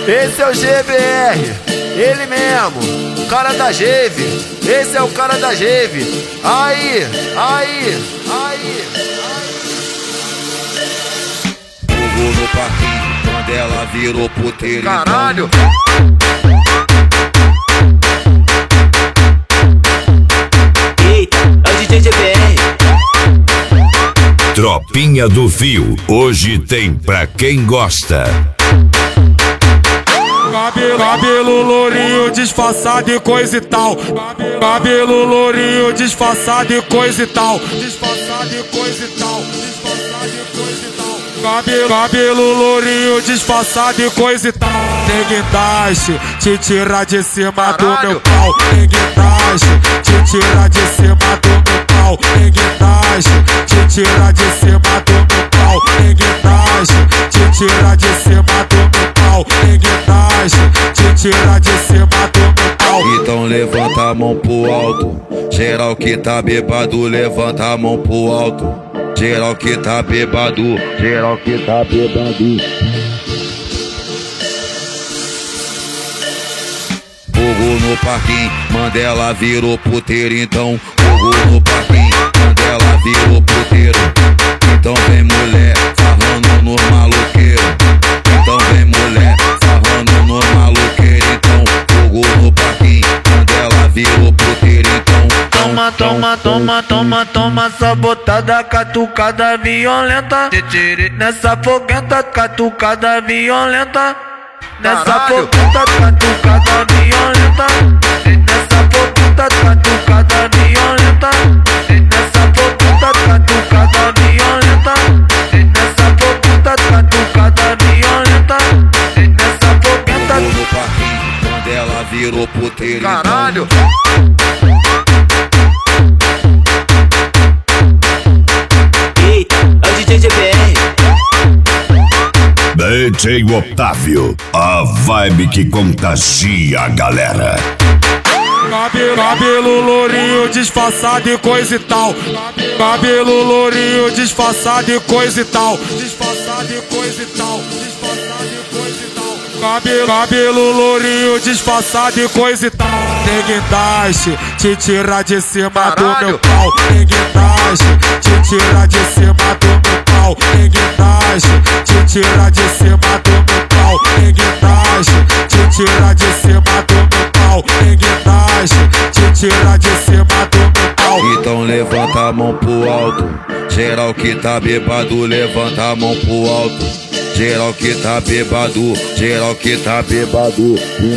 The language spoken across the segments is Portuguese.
Esse é o GBR, ele mesmo, cara da Geve. Esse é o cara da Geve. Aí. Fogo no parquinho, quando ela virou puteiro. Caralho. Eita, é o DJ GBR. Tropinha do Fio, hoje tem pra quem gosta. Cabelo lourinho, disfarçado e coisa e tal. Cabelo lourinho, disfarçado e coisa e tal. Disfarçado e coisa e tal. Disfarçado e coisa e tal. Cabelo lourinho, disfarçado e coisa e tal. Tem guindaste, te tirar de cima do meu pau. Tem guindaste, te tirar de cima do meu pau. Tem guindaste, te tirar de cima do meu pau. Tem guindaste, te tirar de cima do meu pau. Tem guindaste, te tirar de cima do meu pau. Então levanta a mão pro alto. Geral que tá bebado, levanta a mão pro alto. Geral que tá bebado, geral que tá bebado. Fogo no parquinho, Mandela virou puteiro. Então fogo no parquinho, Mandela virou puteiro. Então vem mulher, sarrando no maloqueiro. Então vem mulher, sarrando no maloqueiro. Então fogo no parquinho, Mandela virou puteiro. Então Toma, sabotada, catucada violenta. Nessa foguenta, catucada violenta. Nessa foguenta, catucada violenta. Nessa foguenta, catucada violenta. Nessa foguenta, catucada violenta. Nessa foguenta, catucada violenta. Nessa foguenta. no parquinho, Mandela virou puteiro. Caralho. Eita, é o DJ GBR. DJ Otávio, a vibe que contagia a galera. Cabelo lourinho, disfarçado e coisa e tal. Cabelo lourinho, disfarçado e coisa e tal. Disfarçado e coisa e tal. Disfarçado e coisa e tal. Cabelo lourinho, disfarçado e coisa e tal. Tem guindaste, te tirar de cima do meu pau. Tem guindaste, te tirar de cima do meu pau. Tem guindaste, te tirar de cima do meu pau. Tem guindaste, te tirar de cima do meu pau. Tem guindaste, te tirar de cima do meu pau. Então levanta a mão pro alto. Geral que tá bebado, levanta a mão pro alto. Geral que tá bebado, geral que tá bebado.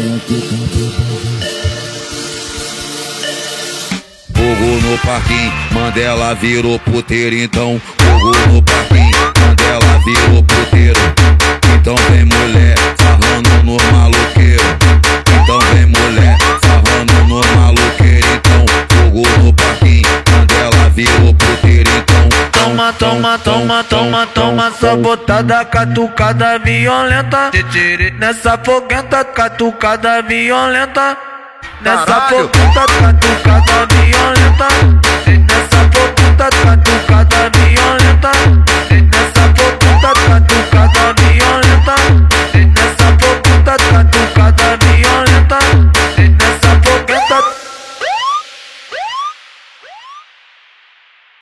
Fogo no parquinho, Mandela virou puteiro. Então fogo no parquinho, Mandela virou puteiro. Então vem mulher, sarrando no maloqueiro. Então vem mulher, sarrando no maloqueiro. Então fogo no parquinho, Mandela virou puteiro. Então Toma, sabotada, catucada violenta. Nessa foguenta, catucada violenta. Nessa foguenta, catucada violenta. Nessa foguenta, catucada